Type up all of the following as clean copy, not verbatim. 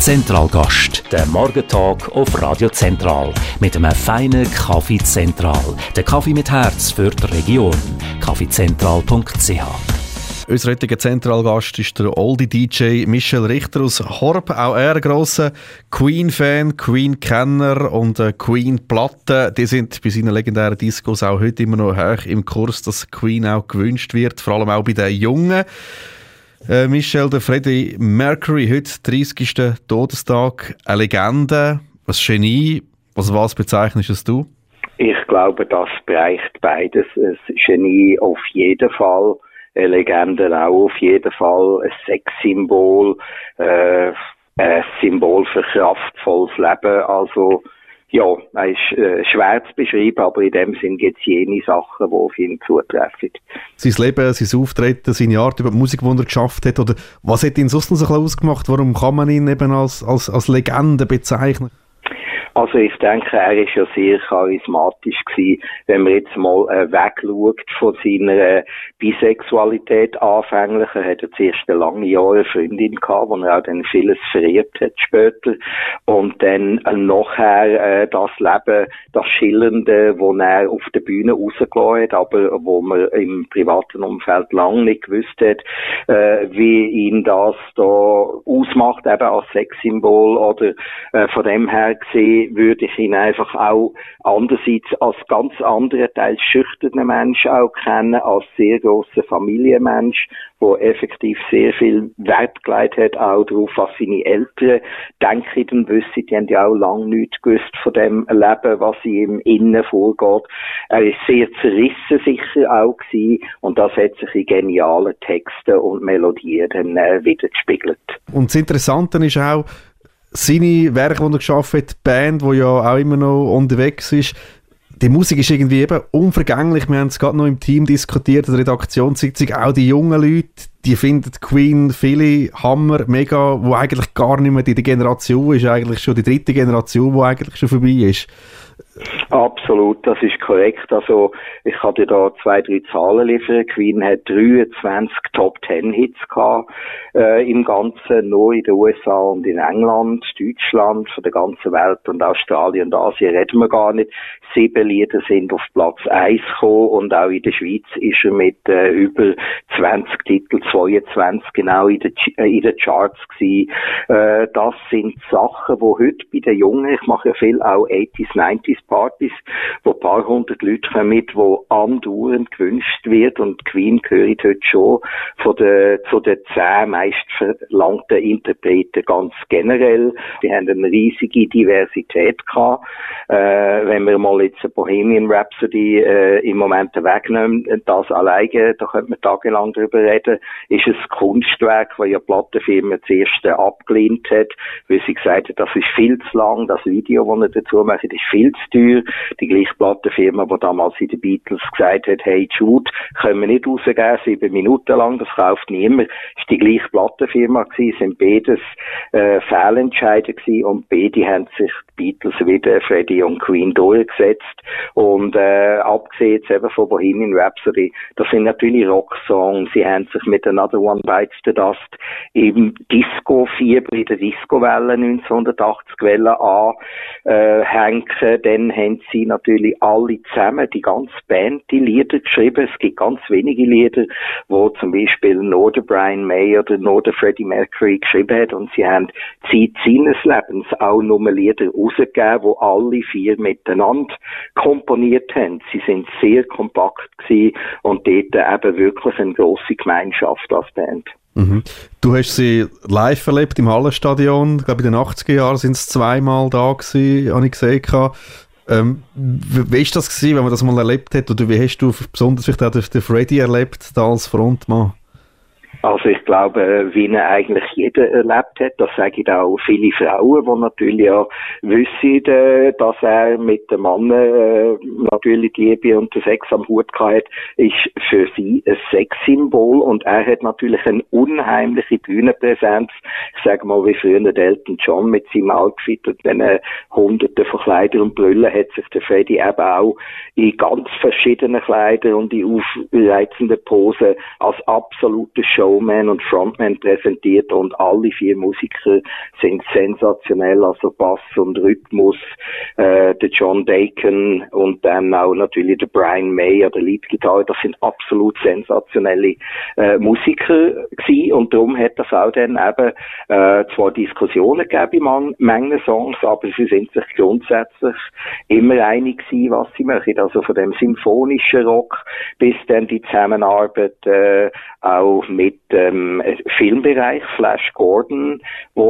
Zentralgast, der Morgentalk auf Radio Zentral mit einem feinen Kaffee Zentral. Der Kaffee mit Herz für die Region. kaffeezentral.ch. Unser heutiger Zentralgast ist der Oldie-DJ Michel Richter aus Horb. Auch er ein grosser Queen-Fan, Queen-Kenner und Queen-Platten. Die sind bei seinen legendären Discos auch heute immer noch hoch im Kurs, dass Queen auch gewünscht wird, vor allem auch bei den Jungen. Michel, der Freddie Mercury, heute 30. Todestag, eine Legende, ein Genie. Was bezeichnest du? Ich glaube, das bereicht beides. Ein Genie auf jeden Fall. Eine Legende auch auf jeden Fall, ein Sexsymbol, ein Symbol für kraftvolles Leben. Also, ja, er ist schwer zu beschreiben, aber in dem Sinn gibt es jene Sachen, die auf ihn zutreffen. Sein Leben, sein Auftreten, seine Art über die Musik, die er geschafft hat, oder was hat ihn sonst noch so ein bisschen ausgemacht? Warum kann man ihn eben als Legende bezeichnen? Also ich denke, er ist ja sehr charismatisch gewesen, wenn man jetzt mal wegschaut von seiner Bisexualität anfänglich. Er hatte zuerst eine lange Jahre eine Freundin gehabt, wo er auch dann vieles verehrt hat später. Und dann nachher das Leben, das Schillernde, wo er auf der Bühne rausgelassen hat, aber wo man im privaten Umfeld lange nicht gewusst hat, wie ihn das da ausmacht, eben als Sexsymbol oder von dem her gesehen, würde ich ihn einfach auch andererseits als ganz anderen, teils schüchternen Mensch auch kennen, als sehr grosser Familienmensch, der effektiv sehr viel Wert gelegt hat, auch darauf, was seine Eltern denken und wissen. Die haben ja auch lange nichts gewusst von dem Leben, was ihm innen vorgeht. Er ist sehr zerrissen sicher auch gewesen und das hat sich in genialen Texten und Melodien dann wieder gespiegelt. Und das Interessante ist auch, seine Werke, die er geschaffen hat, die Band, die ja auch immer noch unterwegs ist, die Musik ist irgendwie eben unvergänglich. Wir haben es gerade noch im Team diskutiert, in der Redaktionssitzung, auch die jungen Leute, die finden Queen viele Hammer, mega, wo eigentlich gar nicht mehr die Generation ist, eigentlich schon die dritte Generation, die eigentlich schon vorbei ist. Absolut, das ist korrekt. Also ich kann dir da 2-3 Zahlen liefern. Queen hat 23 Top-10-Hits gehabt im Ganzen, nur in den USA und in England, Deutschland, von der ganzen Welt und Australien und Asien reden wir gar nicht. 7 Lieder sind auf Platz 1 gekommen und auch in der Schweiz ist er mit über 20 Titeln, 22 genau in den Charts gewesen. Das sind Sachen, die heute bei den Jungen, ich mache ja viel auch 80s, 90s Partys, wo ein paar hundert Leute kommen mit, wo andauernd gewünscht wird und Queen gehört heute schon zu den 10 meist verlangten Interpreten ganz generell. Die haben eine riesige Diversität gehabt. Wenn wir mal jetzt eine Bohemian Rhapsody im Moment wegnehmen, das alleine, da könnte man tagelang drüber reden, ist ein Kunstwerk, das ja die Plattenfirma zuerst abgelehnt hat, weil sie gesagt hat, das ist viel zu lang, das Video, das er dazu macht, ist viel zu teuer. Die gleiche Plattenfirma, die damals in den Beatles gesagt hat, hey Jude, können wir nicht rausgeben, 7 Minuten lang, das kauft niemand, ist die gleiche Plattenfirma gewesen, sind beides Fehlentscheide gewesen und beide haben sich die Beatles wieder, Freddie und Queen, durchgesetzt und abgesehen jetzt eben von Bohemian Rhapsody, das sind natürlich Rocksongs, sie haben sich mit Another One Bites the Dust eben Disco-Fieber in der Disco-Welle 1980-Welle anhängen. Dann haben sie natürlich alle zusammen, die ganze Band, die Lieder geschrieben. Es gibt ganz wenige Lieder, wo zum Beispiel nur der Brian May oder nur der Freddie Mercury geschrieben hat. Und sie haben Zeit seines Lebens auch nur Lieder rausgegeben, wo alle 4 miteinander komponiert haben. Sie sind sehr kompakt gewesen und dort eben wirklich eine grosse Gemeinschaft als Band. Mhm. Du hast sie live erlebt im Hallenstadion. Ich glaube, in den 80er Jahren sind es 2-mal da gewesen, habe ich gesehen. Wie war das gewesen, wenn man das mal erlebt hat? Oder wie hast du besonders vielleicht auch den Freddie erlebt, da als Frontmann? Also ich glaube, wie ihn eigentlich jeder erlebt hat, das sagen auch viele Frauen, die natürlich ja wissen, dass er mit dem Mann natürlich die Liebe und den Sex am Hut gehabt hat, ist für sie ein Sexsymbol und er hat natürlich eine unheimliche Bühnenpräsenz. Ich sage mal, wie früher der Elton John mit seinem Outfit und den Hunderten von Kleidern und Brüllen hat sich der Freddie eben auch in ganz verschiedenen Kleidern und in aufreizenden Posen als absolute Show Soulman und Frontman präsentiert und alle 4 Musiker sind sensationell, also Bass und Rhythmus, der John Deacon und dann auch natürlich der Brian May an der Leadgitarre, das sind absolut sensationelle Musiker gewesen und darum hat das auch dann eben zwar Diskussionen gegeben in Mengen Songs, aber sie sind sich grundsätzlich immer einig gewesen, was sie machen, also von dem symphonischen Rock bis dann die Zusammenarbeit auch mit dem Filmbereich, Flash Gordon,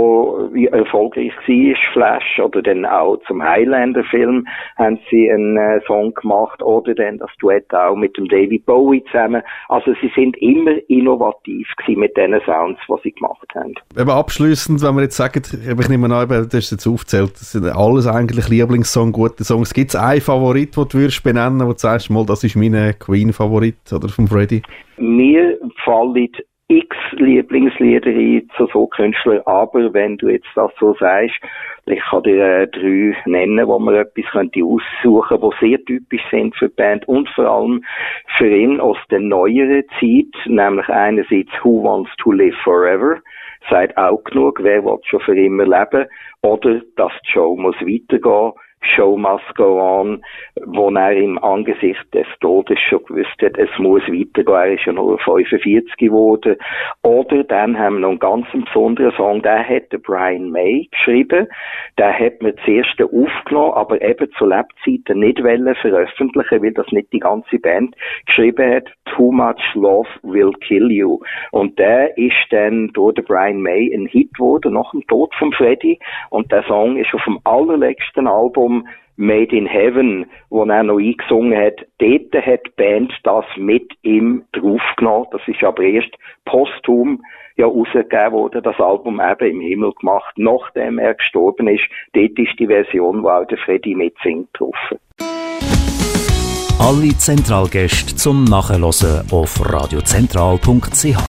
wo erfolgreich war, Flash, oder dann auch zum Highlander-Film haben sie einen Song gemacht, oder dann das Duett auch mit dem David Bowie zusammen. Also sie sind immer innovativ gewesen mit den Sounds, die sie gemacht haben. Eben abschliessend, wenn wir jetzt sagen, ich nehme an, das ist jetzt aufgezählt, das sind alles eigentlich Lieblingssongs, gute Songs. Gibt es einen Favorit, den du würdest benennen, wo du sagst, mal, das ist mein Queen-Favorit oder von Freddie? Mir fallen x Lieblingslieder ein zu so Künstlern, aber wenn du jetzt das so sagst, ich kann dir 3 nennen, wo man etwas könnte aussuchen, die sehr typisch sind für die Band und vor allem für ihn aus der neueren Zeit, nämlich einerseits Who Wants to Live Forever, sagt auch genug, wer will schon für immer leben, oder dass die Show muss weitergehen, Show must go on, wo er im Angesicht des Todes schon gewusst hat, es muss weitergehen, er ist ja nur 45 geworden. Oder dann haben wir noch einen ganz besonderen Song, der hat der Brian May geschrieben, der hat mir zuerst aufgenommen, aber eben zu Lebzeiten nicht veröffentlichen, weil das nicht die ganze Band geschrieben hat, Too Much Love Will Kill You. Und der ist dann durch den Brian May ein Hit geworden, nach dem Tod von Freddie, und der Song ist auf dem allerletzten Album Made in Heaven, wo er noch eingesungen hat. Dort hat die Band das mit ihm draufgenommen. Das ist aber erst posthum rausgegeben worden, das Album eben im Himmel gemacht, nachdem er gestorben ist. Dort ist die Version, wo auch der Freddie mitsingt, drauf. Alle Zentralgäste zum Nachhören auf radiozentral.ch.